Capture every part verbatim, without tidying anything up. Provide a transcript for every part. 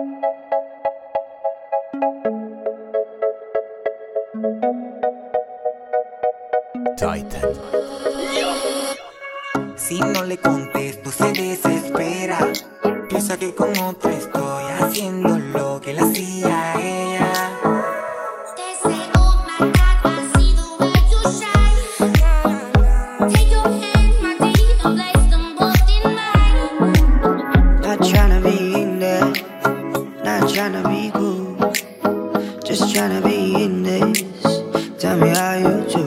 Titan. Si no le contesto se desespera. Piensa que con otra estoy haciendo lo que le hacía a ella. Not tryna be in there, not tryna be cool, just tryna be in this. Tell me how you do.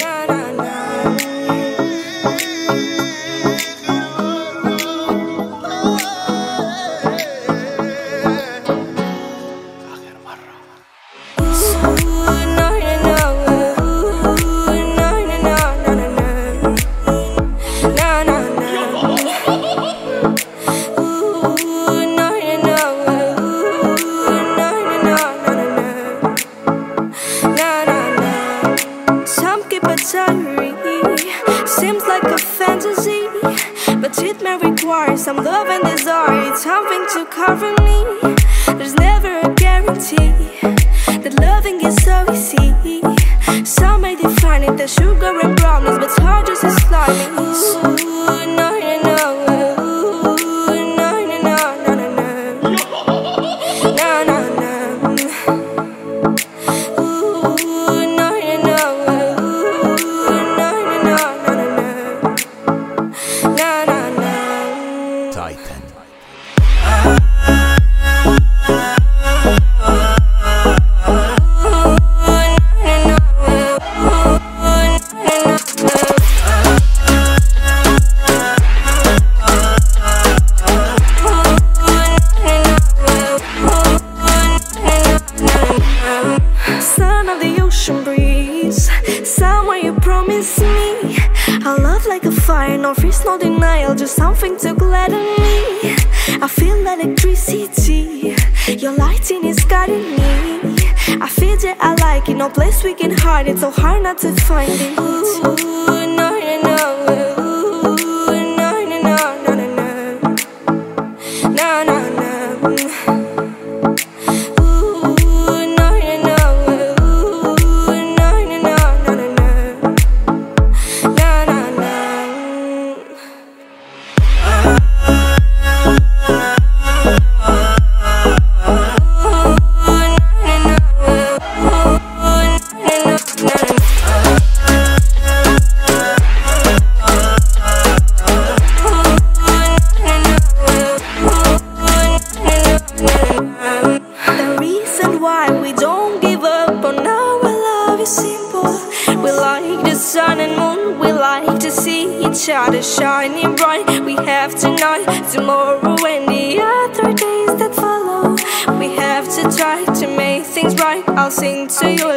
Seems like a fantasy, but it may require some love and desire. It's something to cover me. There's never a guarantee that loving is so easy. Some may define it as sugar and brownies, but hard just as slimy. Ooh, no, no, no. Ooh, no, no, no, no, no, no. No, no, no. Titan. Son of the ocean breeze, somewhere you promised me a love like a fire, no fears, no denial, just something to gladden me. I feel electricity, your lighting is guiding me. I feel that I like it, no place we can hide it, so hard not to find it. Ooh, no, no, no. Ooh, no, no, no, no, no, no. No, no, no. Sun and moon, we like to see each other shining bright. We have tonight, tomorrow, and the other days that follow. We have to try to make things right. I'll sing to you